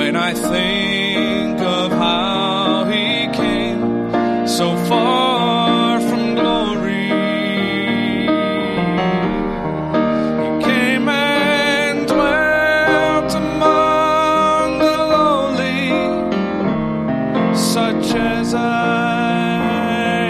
When I think of how he came so far from glory, he came and dwelt among the lowly, such as I,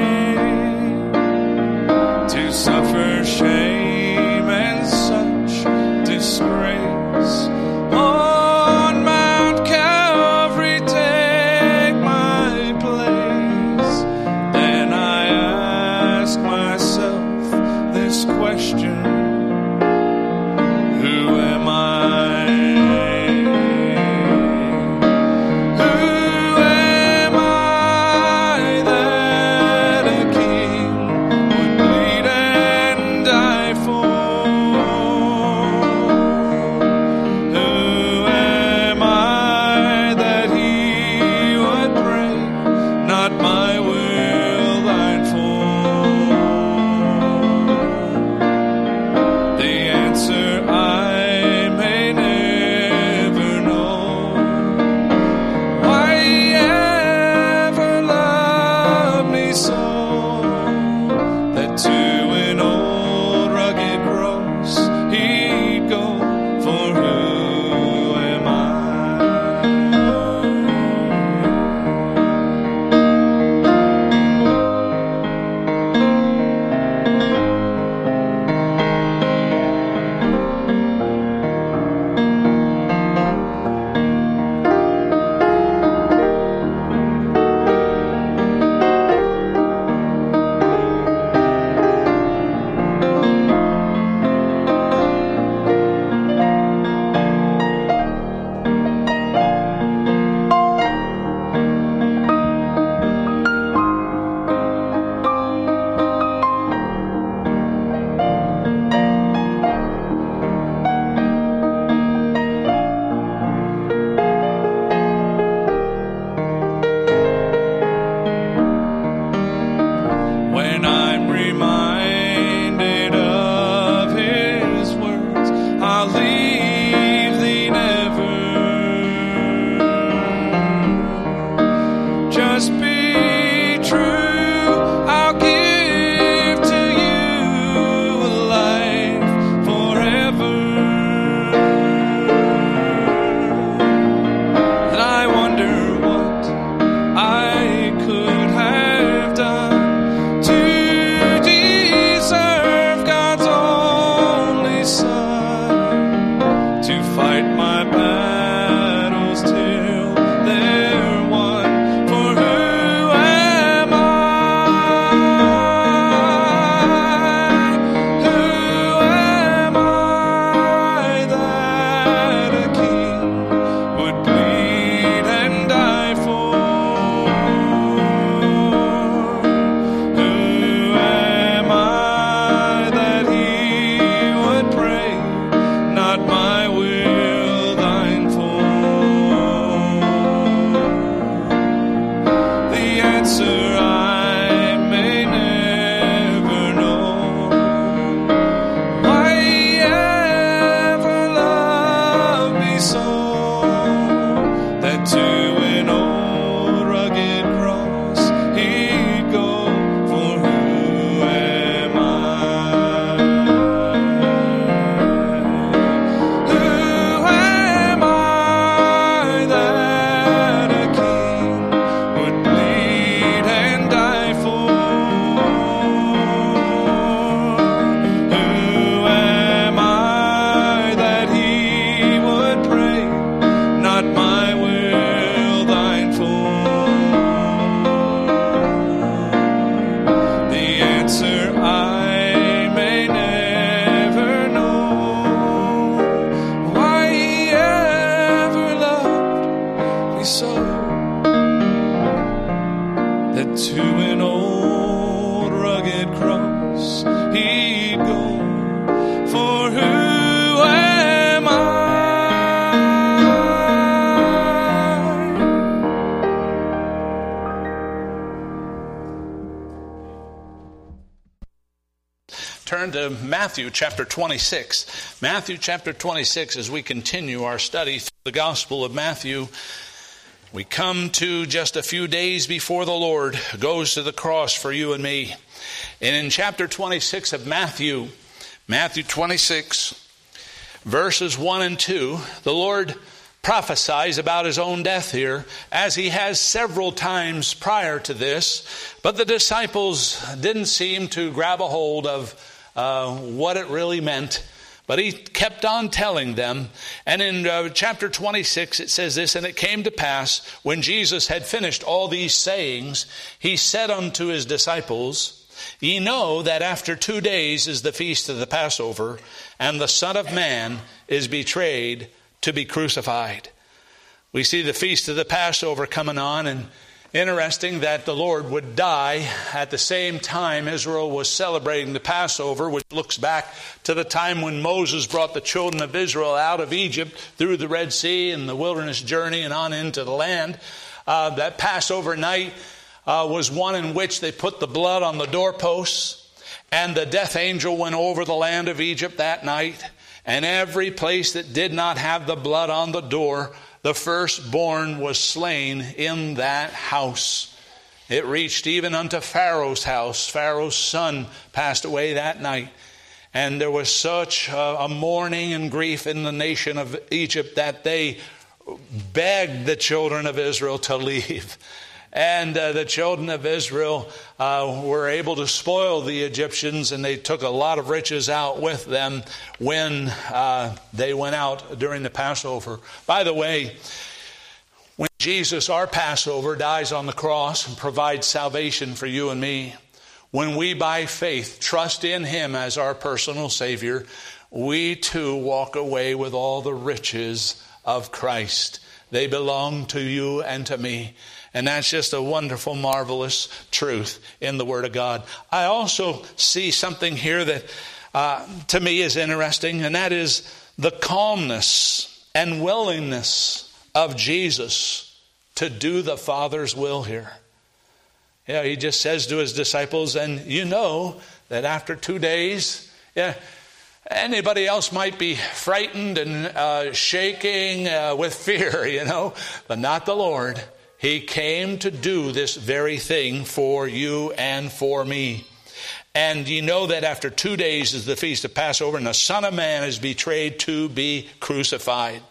to suffer shame and such disgrace. On Mount Calvary, take my place. Then I ask myself this question: who am I? Who am I that a king would bleed and die for? Who am I that he would pray, not my will, thine for? The answer I may never know. Why he ever loved me so, that to an old rugged cross he'd go. For who am I? When I'm reminded of his words, I'll leave thee never. Just be true, I'll give to you a life forever. And I wonder what I could have done to deserve God's only Son, to fight my battles till they're won. For who am I? Who am I that a king would bleed and die for? Who am I that he would pray, not my will, thine for? The answer I may never know. Why he ever loved me so, that to an old rugged cross he'd go. For who am I? Who am I that a king would bleed and die for? Who am I that he would pray, not my will, thine for? The answer I may never know. Why he ever loved me so, that to an old rugged cross he'd go. For who am I? Turn turn to Matthew chapter 26. Matthew chapter 26, as we continue our study through the Gospel of Matthew, we come to just a few days before the Lord goes to the cross for you and me. And in chapter 26 of Matthew 26, verses 1 and 2, the Lord prophesies about his own death here, as he has several times prior to this. But the disciples didn't seem to grab a hold of what it really meant. But he kept on telling them. And in chapter 26 it says this, "And it came to pass, when Jesus had finished all these sayings, he said unto his disciples, Ye know that after 2 days is the feast of the Passover, and the Son of Man is betrayed to be crucified." We see the feast of the Passover coming on, and interesting that the Lord would die at the same time Israel was celebrating the Passover, which looks back to the time when Moses brought the children of Israel out of Egypt through the Red Sea and the wilderness journey and on into the land. That Passover night was one in which they put the blood on the doorposts, and the death angel went over the land of Egypt that night. And every place that did not have the blood on the door, the firstborn was slain in that house. It reached even unto Pharaoh's house. Pharaoh's son passed away that night. And there was such a mourning and grief in the nation of Egypt that they begged the children of Israel to leave. And the children of Israel were able to spoil the Egyptians, and they took a lot of riches out with them when they went out during the Passover. By the way, when Jesus, our Passover, dies on the cross and provides salvation for you and me, when we by faith trust in him as our personal Savior, we too walk away with all the riches of Christ. They belong to you and to me. And that's just a wonderful, marvelous truth in the Word of God. I also see something here that to me is interesting, and that is the calmness and willingness of Jesus to do the Father's will here. Yeah, he just says to his disciples, and you know that after 2 days, anybody else might be frightened and shaking with fear, but not the Lord. He came to do this very thing for you and for me. And you know that after 2 days is the feast of Passover, and the Son of Man is betrayed to be crucified.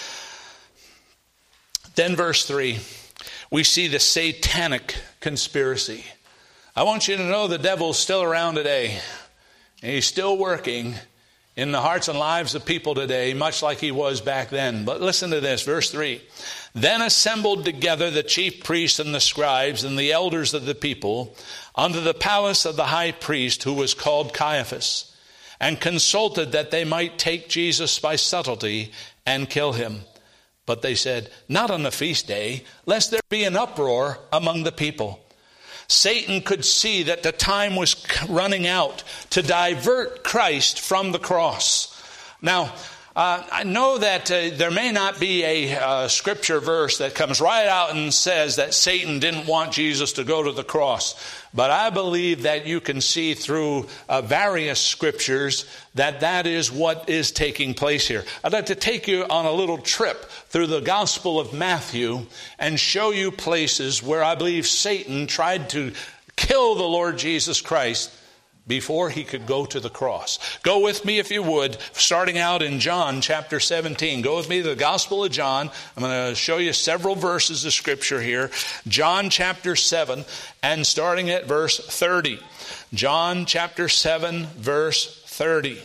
Then verse 3, we see the satanic conspiracy. I want you to know the devil's still around today. And he's still working in the hearts and lives of people today, much like he was back then. But listen to this, verse 3. Then assembled together the chief priests and the scribes and the elders of the people unto the palace of the high priest, who was called Caiaphas, and consulted that they might take Jesus by subtlety and kill him. But they said, Not on the feast day, lest there be an uproar among the people. Satan could see that the time was running out to divert Christ from the cross. Now, I know that there may not be a scripture verse that comes right out and says that Satan didn't want Jesus to go to the cross. But I believe that you can see through various scriptures that that is what is taking place here. I'd like to take you on a little trip through the Gospel of Matthew and show you places where I believe Satan tried to kill the Lord Jesus Christ before he could go to the cross. Go with me, if you would, starting out in John chapter 17. Go with me to the Gospel of John. I'm going to show you several verses of Scripture here. John chapter 7 and starting at verse 30. John chapter 7, verse 30.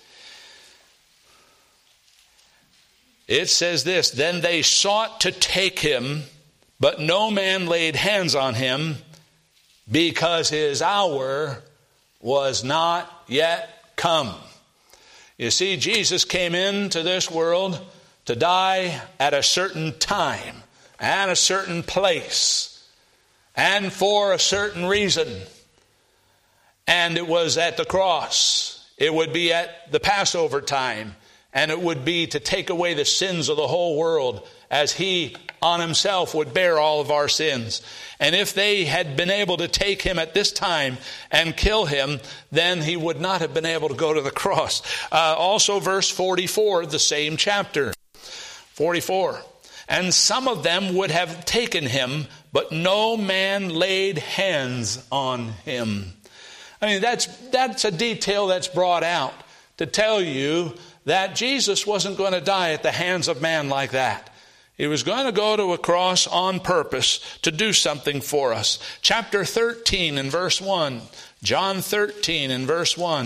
It says this, Then they sought to take him, but no man laid hands on him, because his hour was not yet come. You see, Jesus came into this world to die at a certain time and a certain place and for a certain reason. And it was at the cross. It would be at the Passover time. And it would be to take away the sins of the whole world, as he on himself would bear all of our sins. And if they had been able to take him at this time and kill him, then he would not have been able to go to the cross. Also verse 44, the same chapter. 44. And some of them would have taken him, but no man laid hands on him. I mean, that's a detail that's brought out to tell you that Jesus wasn't going to die at the hands of man like that. He was going to go to a cross on purpose to do something for us. Chapter 13 and verse 1. John 13 and verse 1.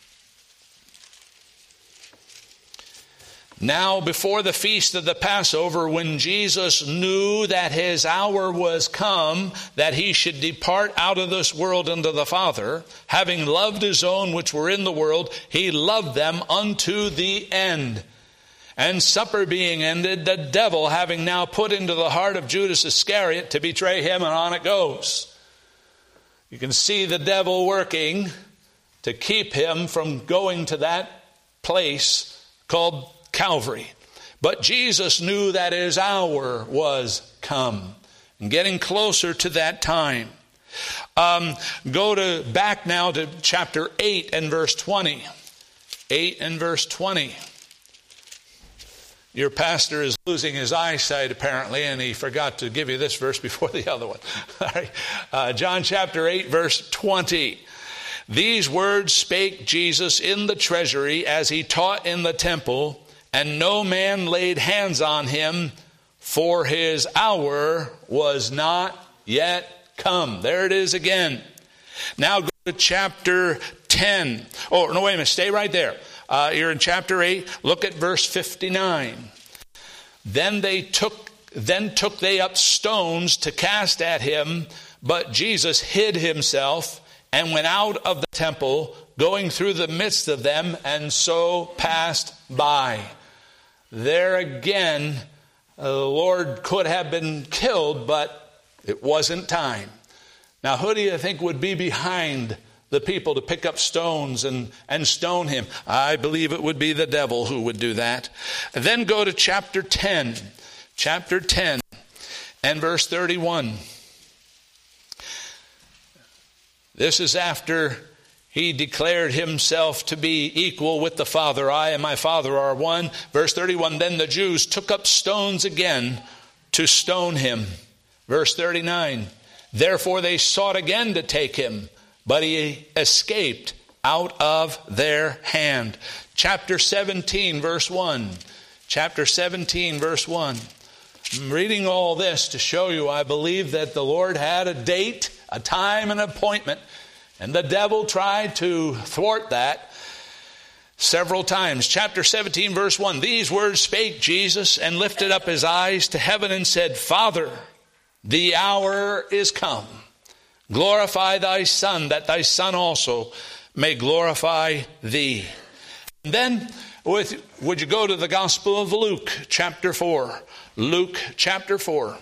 Now before the feast of the Passover, when Jesus knew that his hour was come, that he should depart out of this world unto the Father, having loved his own which were in the world, he loved them unto the end. And supper being ended, the devil having now put into the heart of Judas Iscariot to betray him, and on it goes. You can see the devil working to keep him from going to that place called Calvary. But Jesus knew that his hour was come, and getting closer to that time. Go back now to chapter 8 and verse 20. 8 and verse 20. Your pastor is losing his eyesight apparently, and he forgot to give you this verse before the other one. All right. John chapter 8 verse 20. These words spake Jesus in the treasury as he taught in the temple, and no man laid hands on him, for his hour was not yet come. There it is again. Now go to chapter 10. Oh, no, wait a minute. Stay right there. You're in chapter 8. Look at verse 59. Then took they up stones to cast at him, but Jesus hid himself and went out of the temple, going through the midst of them, and so passed by. There again, the Lord could have been killed, but it wasn't time. Now, who do you think would be behind the people to pick up stones and stone him? I believe it would be the devil who would do that. And then go to chapter 10. Chapter 10 and verse 31. This is after he declared himself to be equal with the Father. I and my Father are one. Verse 31, then the Jews took up stones again to stone him. Verse 39, therefore they sought again to take him, but he escaped out of their hand. Chapter 17, verse 1. Chapter 17, verse 1. I'm reading all this to show you I believe that the Lord had a date, a time, an appointment. And the devil tried to thwart that several times. Chapter 17, verse 1. These words spake Jesus, and lifted up his eyes to heaven, and said, Father, the hour is come. Glorify thy Son, that thy Son also may glorify thee. And then, would you go to the Gospel of Luke, chapter 4. Luke, chapter 4.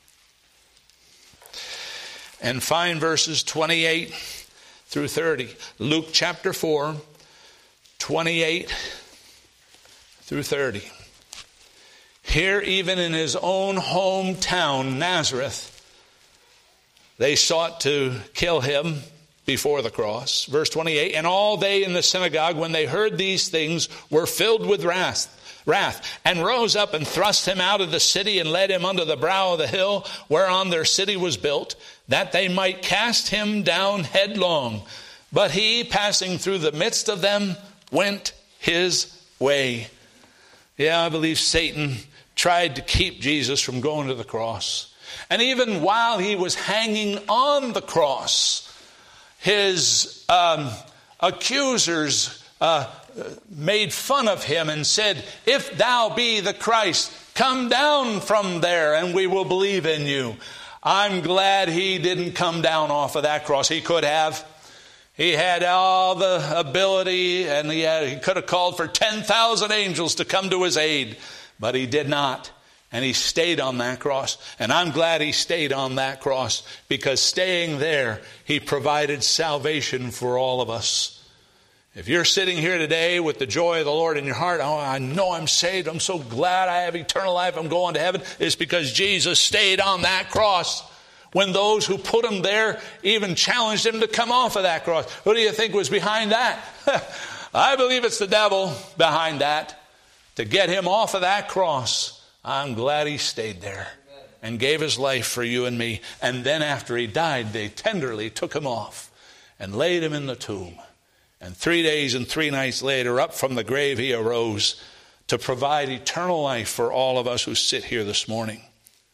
And find verses 28 through 30. Luke chapter 4, 28 through 30. Here, even in his own hometown, Nazareth, they sought to kill him before the cross. Verse 28, and all they in the synagogue, when they heard these things, were filled with wrath, and rose up and thrust him out of the city, and led him unto the brow of the hill whereon their city was built, that they might cast him down headlong. But he, passing through the midst of them, went his way. Yeah, I believe Satan tried to keep Jesus from going to the cross. And even while he was hanging on the cross, his accusers made fun of him and said, if thou be the Christ, come down from there and we will believe in you. I'm glad he didn't come down off of that cross. He could have. He had all the ability, and he could have called for 10,000 angels to come to his aid, but he did not. And he stayed on that cross. And I'm glad he stayed on that cross, because staying there, he provided salvation for all of us. If you're sitting here today with the joy of the Lord in your heart, oh, I know I'm saved, I'm so glad I have eternal life, I'm going to heaven, it's because Jesus stayed on that cross when those who put him there even challenged him to come off of that cross. Who do you think was behind that? I believe it's the devil behind that, to get him off of that cross. I'm glad he stayed there and gave his life for you and me. And then after he died, they tenderly took him off and laid him in the tomb. And 3 days and 3 nights later, up from the grave, he arose to provide eternal life for all of us who sit here this morning.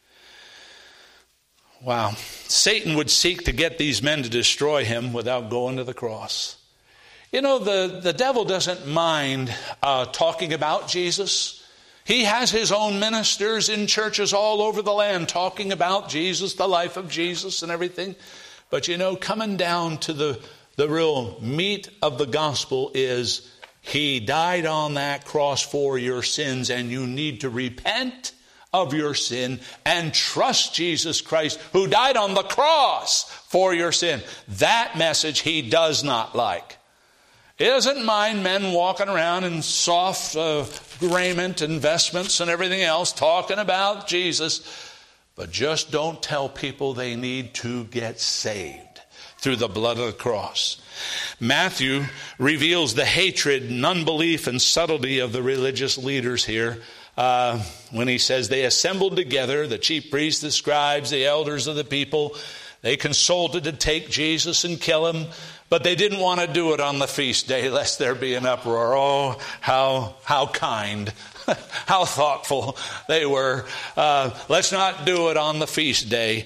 Wow. Satan would seek to get these men to destroy him without going to the cross. You know, the devil doesn't mind talking about Jesus. He has his own ministers in churches all over the land talking about Jesus, the life of Jesus and everything. But you know, coming down to the real meat of the gospel is he died on that cross for your sins, and you need to repent of your sin and trust Jesus Christ, who died on the cross for your sin. That message he does not like. He doesn't mind men walking around in soft raiment and vestments and everything else talking about Jesus, but just don't tell people they need to get saved through the blood of the cross. Matthew reveals the hatred and unbelief and subtlety of the religious leaders here when he says they assembled together, the chief priests, the scribes, the elders of the people. They consulted to take Jesus and kill him, but they didn't want to do it on the feast day lest there be an uproar. Oh, how kind, how thoughtful they were. Let's not do it on the feast day.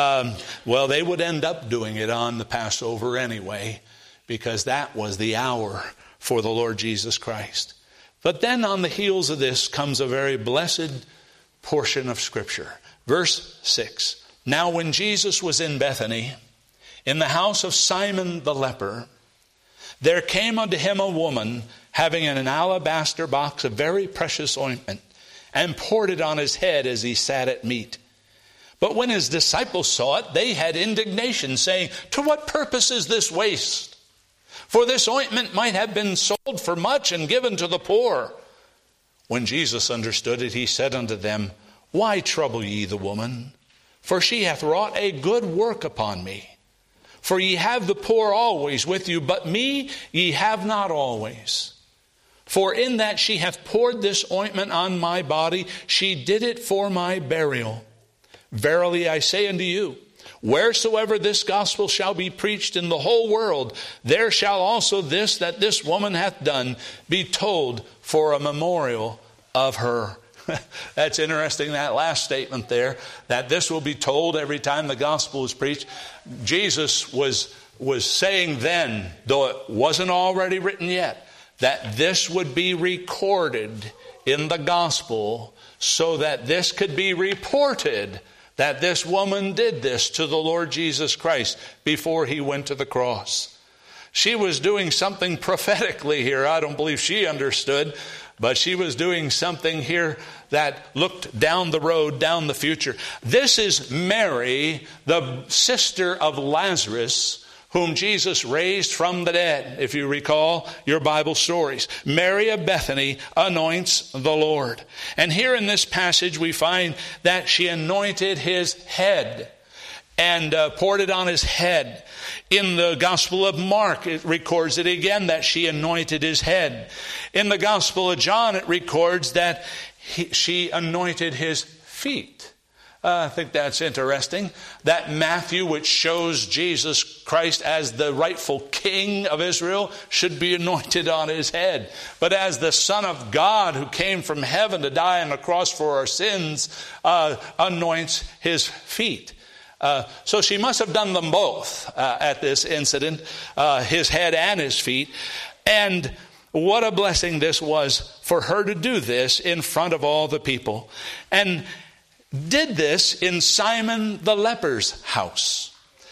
Well, they would end up doing it on the Passover anyway, because that was the hour for the Lord Jesus Christ. But then on the heels of this comes a very blessed portion of Scripture. Verse 6. Now when Jesus was in Bethany, in the house of Simon the leper, there came unto him a woman having an alabaster box of very precious ointment, and poured it on his head as he sat at meat. But when his disciples saw it, they had indignation, saying, To what purpose is this waste? For this ointment might have been sold for much and given to the poor. When Jesus understood it, he said unto them, Why trouble ye the woman? For she hath wrought a good work upon me. For ye have the poor always with you, but me ye have not always. For in that she hath poured this ointment on my body, she did it for my burial. Verily I say unto you, wheresoever this gospel shall be preached in the whole world, there shall also this that this woman hath done be told for a memorial of her. That's interesting, that last statement there, that this will be told every time the gospel is preached. Jesus was saying then, though it wasn't already written yet, that this would be recorded in the gospel so that this could be reported that this woman did this to the Lord Jesus Christ before he went to the cross. She was doing something prophetically here. I don't believe she understood, but she was doing something here that looked down the road, down the future. This is Mary, the sister of Lazarus, whom Jesus raised from the dead, if you recall your Bible stories. Mary of Bethany anoints the Lord. And here in this passage we find that she anointed his head and poured it on his head. In the Gospel of Mark, it records it again that she anointed his head. In the Gospel of John, it records that she anointed his feet. I think that's interesting. That Matthew, which shows Jesus Christ as the rightful king of Israel, should be anointed on his head. But as the Son of God who came from heaven to die on the cross for our sins, anoints his feet. So she must have done them both at this incident, his head and his feet. And what a blessing this was for her to do this in front of all the people. And did this in Simon the leper's house.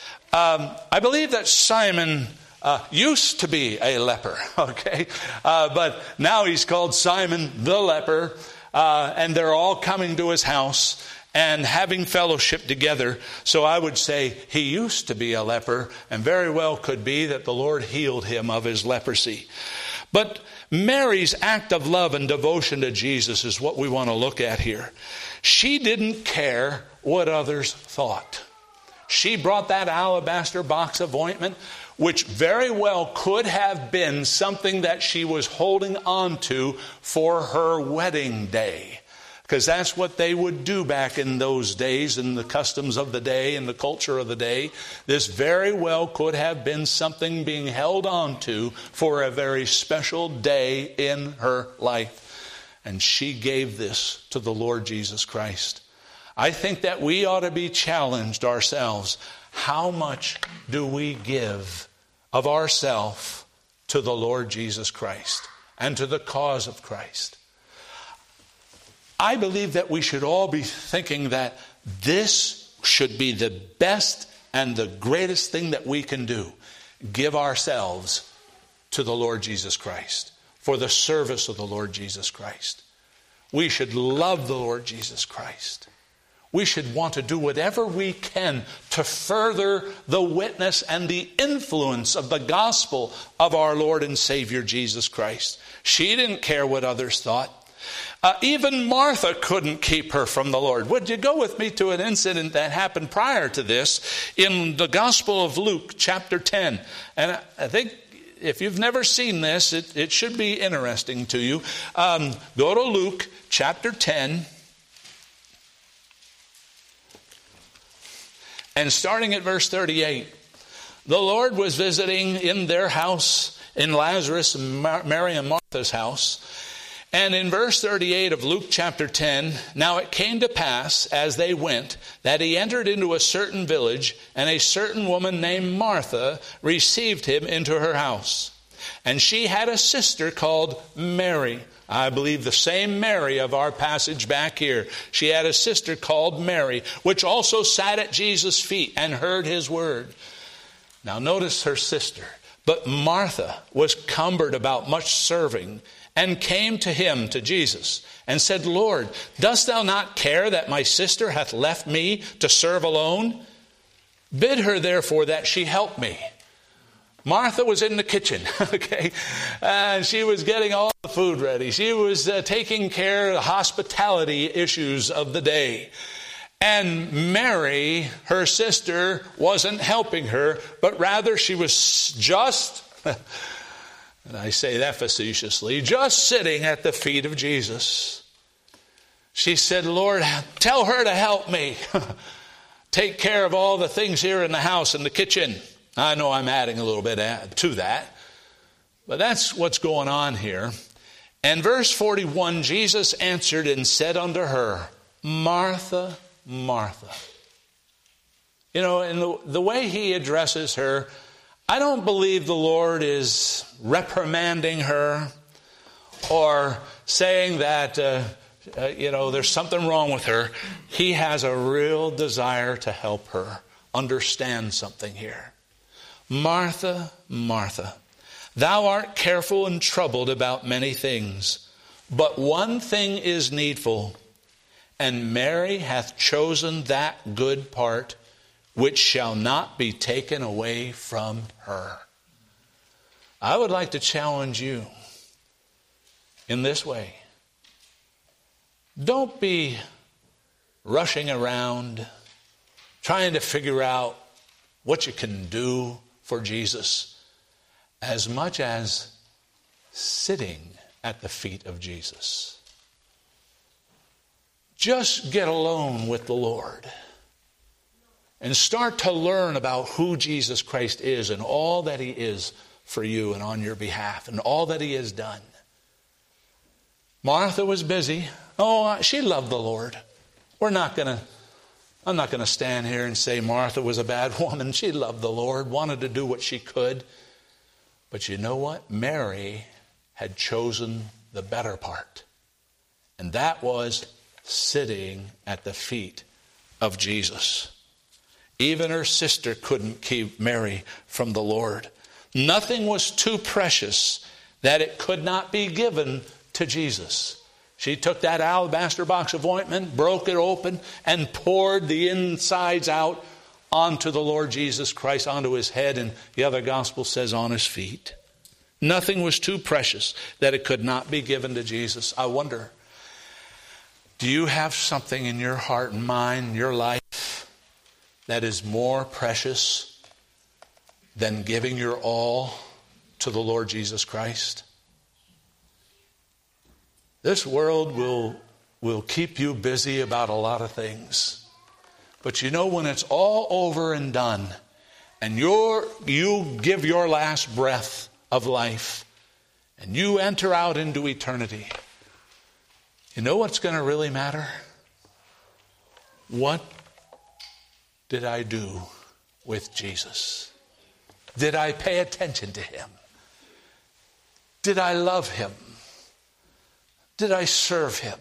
I believe that Simon used to be a leper, okay? But now he's called Simon the leper, and they're all coming to his house. and having fellowship together. So I would say he used to be a leper, and very well could be that the Lord healed him of his leprosy. But Mary's act of love and devotion to Jesus is what we want to look at here. She didn't care what others thought. She brought that alabaster box of ointment, which very well could have been something that she was holding on to for her wedding day. Because that's what they would do back in those days, in the customs of the day and the culture of the day. This very well could have been something being held on to for a very special day in her life. And she gave this to the Lord Jesus Christ. I think that we ought to be challenged ourselves. How much do we give of ourselves to the Lord Jesus Christ and to the cause of Christ? I believe that we should all be thinking that this should be the best and the greatest thing that we can do. Give ourselves to the Lord Jesus Christ for the service of the Lord Jesus Christ. We should love the Lord Jesus Christ. We should want to do whatever we can to further the witness and the influence of the gospel of our Lord and Savior Jesus Christ. She didn't care what others thought. Even Martha couldn't keep her from the Lord. Would you go with me to an incident that happened prior to this in the Gospel of Luke, chapter 10. And I think if you've never seen this, it should be interesting to you. Go to Luke, chapter 10. And starting at verse 38, the Lord was visiting in their house, in Lazarus, Mary and Martha's house. And in verse 38 of Luke chapter 10, now it came to pass as they went that he entered into a certain village, and a certain woman named Martha received him into her house. And she had a sister called Mary. I believe the same Mary of our passage back here. She had a sister called Mary, which also sat at Jesus' feet and heard his word. Now notice her sister. But Martha was cumbered about much serving, and came to him, to Jesus, and said, Lord, dost thou not care that my sister hath left me to serve alone? Bid her therefore that she help me. Martha was in the kitchen, okay? And she was getting all the food ready. She was taking care of the hospitality issues of the day. And Mary, her sister, wasn't helping her, but rather she was just, and I say that facetiously, just sitting at the feet of Jesus. She said, Lord, tell her to help me. Take care of all the things here in the house, in the kitchen. I know I'm adding a little bit to that, but that's what's going on here. And verse 41, Jesus answered and said unto her, Martha, Martha. You know, in the way he addresses her, I don't believe the Lord is reprimanding her or saying that, there's something wrong with her. He has a real desire to help her understand something here. Martha, Martha, thou art careful and troubled about many things, but one thing is needful, and Mary hath chosen that good part which shall not be taken away from her. I would like to challenge you in this way. Don't be rushing around trying to figure out what you can do for Jesus, as much as sitting at the feet of Jesus. Just get alone with the Lord and start to learn about who Jesus Christ is and all that he is for you and on your behalf and all that he has done. Martha was busy. She loved the Lord. I'm not going to stand here and say Martha was a bad woman. She loved the Lord, wanted to do what she could. But you know what? Mary had chosen the better part. And that was sitting at the feet of Jesus. Even her sister couldn't keep Mary from the Lord. Nothing was too precious that it could not be given to Jesus. She took that alabaster box of ointment, broke it open, and poured the insides out onto the Lord Jesus Christ, onto his head, and the other gospel says on his feet. Nothing was too precious that it could not be given to Jesus. I wonder, do you have something in your heart and mind, your life, that is more precious than giving your all to the Lord Jesus Christ? This world will keep you busy about a lot of things. But you know, when it's all over and done, and you give your last breath of life, and you enter out into eternity, you know what's going to really matter? What did I do with Jesus? Did I pay attention to him? Did I love him? Did I serve him?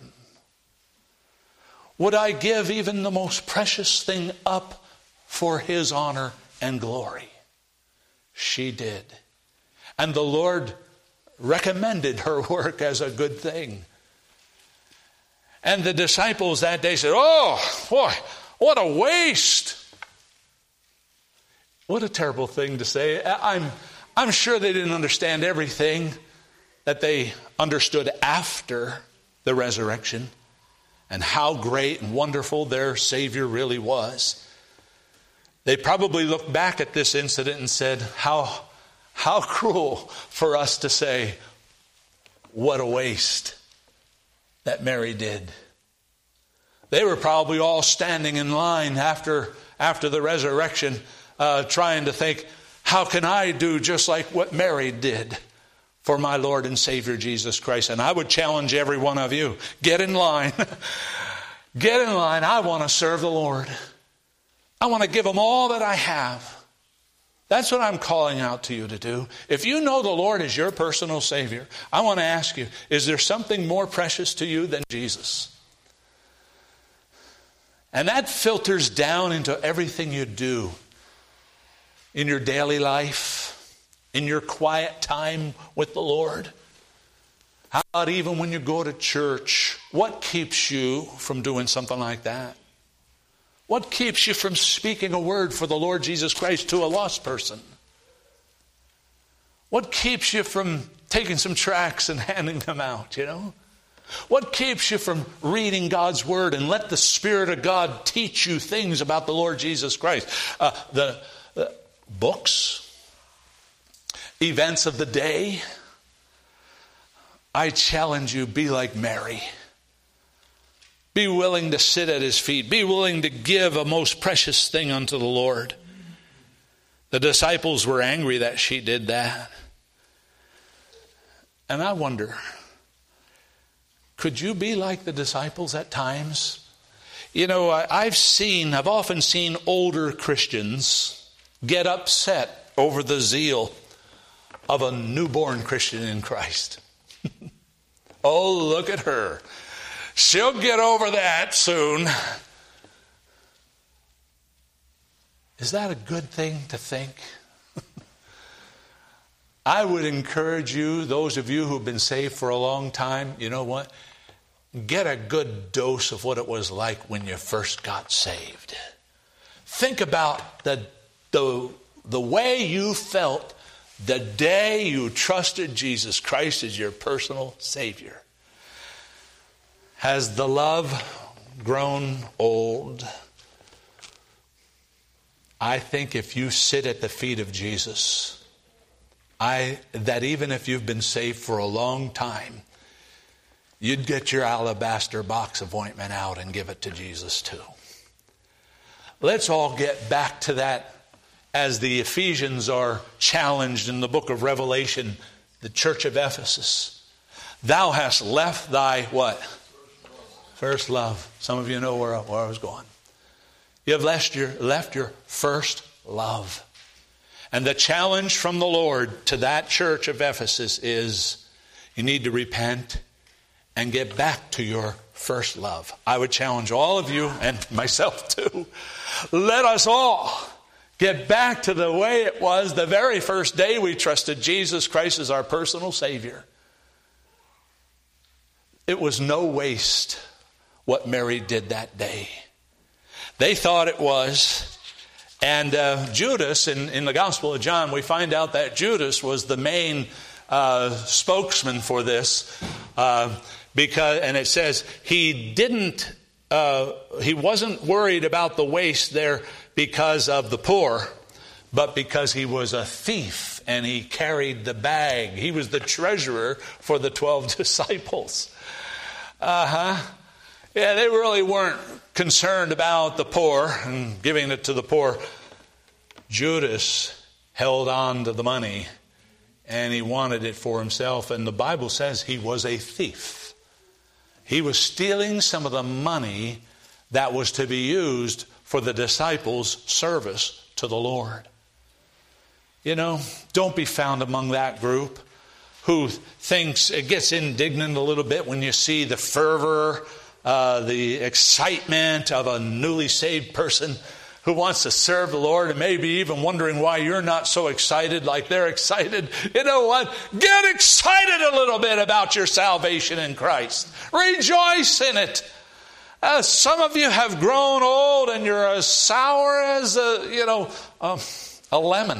Would I give even the most precious thing up for his honor and glory? She did. And the Lord recommended her work as a good thing. And the disciples that day said, "Oh, boy, what a waste." What a terrible thing to say. I'm sure they didn't understand everything that they understood after the resurrection and how great and wonderful their Savior really was. They probably looked back at this incident and said, how cruel for us to say, what a waste that Mary did. They were probably all standing in line after the resurrection, trying to think, how can I do just like what Mary did for my Lord and Savior Jesus Christ? And I would challenge every one of you, get in line. Get in line. I want to serve the Lord. I want to give him all that I have. That's what I'm calling out to you to do. If you know the Lord is your personal Savior, I want to ask you, is there something more precious to you than Jesus? And that filters down into everything you do in your daily life, in your quiet time with the Lord. How about even when you go to church? What keeps you from doing something like that? What keeps you from speaking a word for the Lord Jesus Christ to a lost person? What keeps you from taking some tracts and handing them out, you know? What keeps you from reading God's Word and let the Spirit of God teach you things about the Lord Jesus Christ? The books, events of the day. I challenge you, be like Mary. Be willing to sit at his feet. Be willing to give a most precious thing unto the Lord. The disciples were angry that she did that. And I wonder, could you be like the disciples at times? You know, I've often seen older Christians get upset over the zeal of a newborn Christian in Christ. Oh, look at her. She'll get over that soon. Is that a good thing to think? I would encourage you, those of you who've been saved for a long time, you know what? Get a good dose of what it was like when you first got saved. Think about the way you felt the day you trusted Jesus Christ as your personal Savior. Has the love grown old? I think if you sit at the feet of Jesus, that even if you've been saved for a long time, you'd get your alabaster box of ointment out and give it to Jesus too. Let's all get back to that as the Ephesians are challenged in the book of Revelation, the church of Ephesus. Thou hast left thy what? First love. Some of you know where I was going. You have left your first love. And the challenge from the Lord to that church of Ephesus is you need to repent and get back to your first love. I would challenge all of you and myself too. Let us all get back to the way it was the very first day we trusted Jesus Christ as our personal Savior. it was no waste what Mary did that day. They thought it was. And Judas, in the Gospel of John, we find out that Judas was the main spokesman for this. And it says he wasn't worried about the waste there because of the poor, but because he was a thief and he carried the bag. He was the treasurer for the 12 disciples. Yeah, they really weren't concerned about the poor and giving it to the poor. Judas held on to the money and he wanted it for himself. And the Bible says he was a thief. He was stealing some of the money that was to be used for the disciples' service to the Lord. You know, don't be found among that group who thinks, it gets indignant a little bit when you see the fervor, the excitement of a newly saved person who wants to serve the Lord and maybe even wondering why you're not so excited like they're excited. You know what? Get excited a little bit about your salvation in Christ. Rejoice in it. Some of you have grown old and you're as sour as a lemon.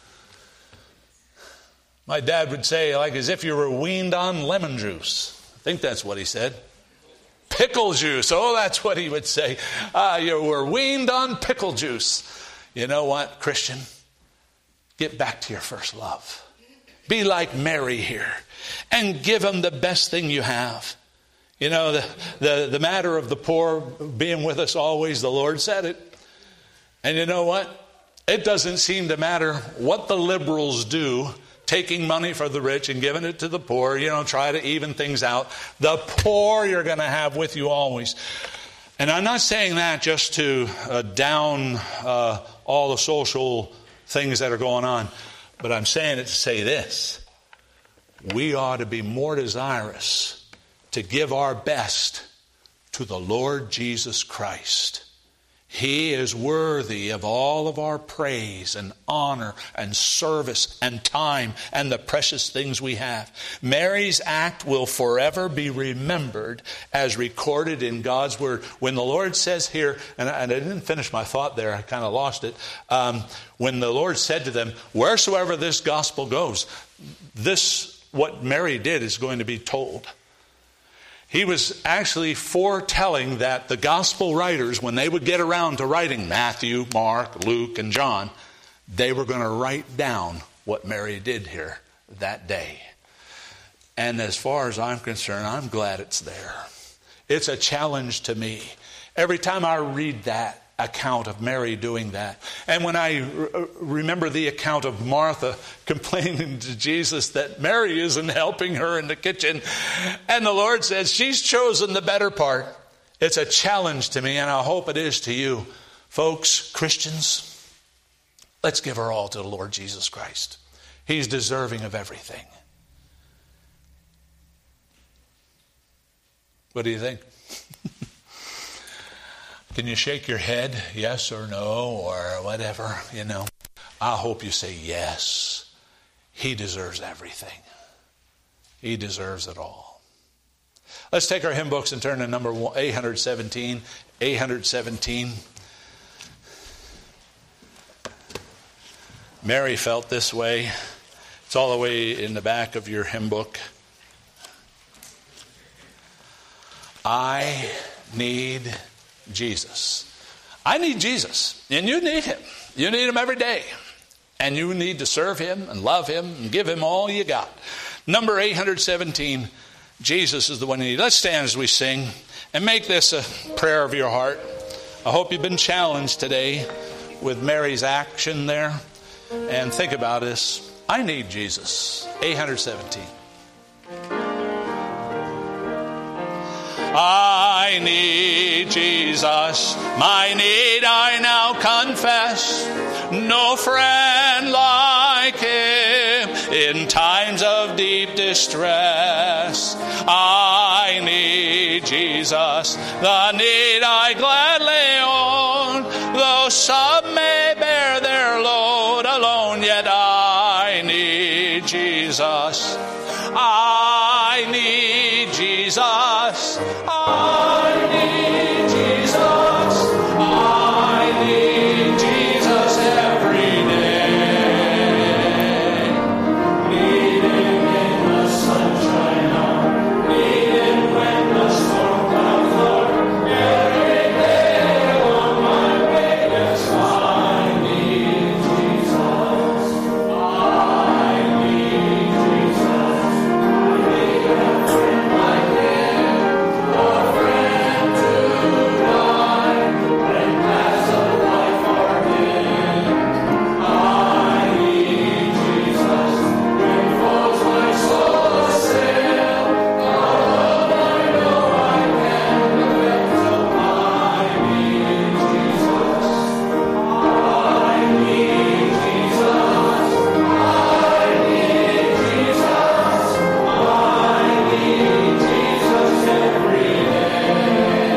My dad would say, like as if you were weaned on lemon juice. I think that's what he said. Pickle juice. Oh, that's what he would say. You were weaned on pickle juice. You know what, Christian? Get back to your first love. Be like Mary here and give them the best thing you have. You know, the matter of the poor being with us always, the Lord said it. And you know what? It doesn't seem to matter what the liberals do, taking money for the rich and giving it to the poor, try to even things out. The poor you're going to have with you always. And I'm not saying that just to down all the social things that are going on, but I'm saying it to say this. We ought to be more desirous to give our best to the Lord Jesus Christ. He is worthy of all of our praise and honor and service and time and the precious things we have. Mary's act will forever be remembered as recorded in God's Word. When the Lord says here, and I didn't finish my thought there, I kind of lost it. When the Lord said to them, wheresoever this gospel goes, what Mary did is going to be told. He was actually foretelling that the gospel writers, when they would get around to writing Matthew, Mark, Luke, and John, they were going to write down what Mary did here that day. And as far as I'm concerned, I'm glad it's there. It's a challenge to me. Every time I read that account of Mary doing that, and when I remember the account of Martha complaining to Jesus that Mary isn't helping her in the kitchen, and the Lord says she's chosen the better part, it's a challenge to me, and I hope it is to you. Folks, Christians, let's give our all to the Lord Jesus Christ. He's deserving of everything. What do you think? Can you shake your head, yes or no, or whatever, I hope you say yes. He deserves everything. He deserves it all. Let's take our hymn books and turn to number 817. 817. Mary felt this way. It's all the way in the back of your hymn book. I need Jesus. I need Jesus, and you need him. You need him every day, and you need to serve him and love him and give him all you got. Number 817, Jesus is the one you need. Let's stand as we sing and make this a prayer of your heart. I hope you've been challenged today with Mary's action there, and think about this. I need Jesus. 817. I need Jesus, my need I now confess. No friend like him in times of deep distress. I need Jesus, the need I gladly own. Though some may bear their load alone, yet I need Jesus. I I need Jesus. I need Jesus. I need Jesus every day. Need Him in the sunshine now. Need Him when the storm comes, Lord. Every day along my way, yes, I need Jesus. I need Jesus. I need a friend like Him, a friend to die, when paths of life are dim. I need Jesus, when foes my soul assail. Alone I know I can defend, so I need Jesus. I need Jesus. I need Jesus. I need Jesus every day.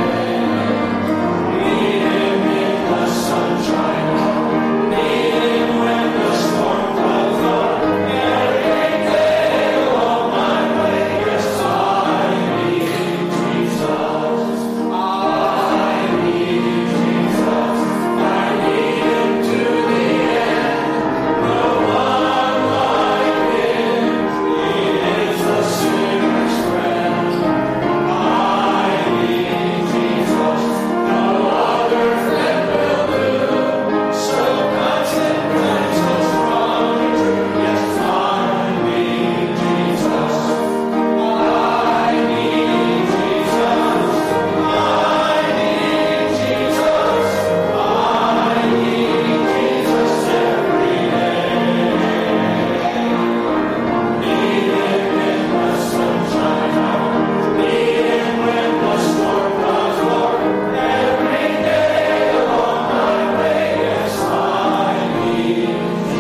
Need Him in the sunshine. Need Him when the storm comes, Lord. Every day along my way, yes, I need Jesus. I need Jesus. I need Him to the end. No one like Him. He is the sinner's friend. I need Jesus. No other friend will do. So constant, kind, so strong and true. Yes, I need Jesus. I need Jesus. I need Jesus. I need Jesus every day. Need Him in the sunshine now. Need Him when the storm comes, Lord. Every day along my way, yes, I need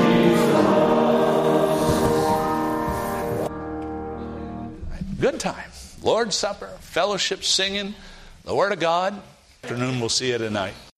Jesus. Good time. Lord's Supper, fellowship, singing, the Word of God. Afternoon, we'll see you tonight.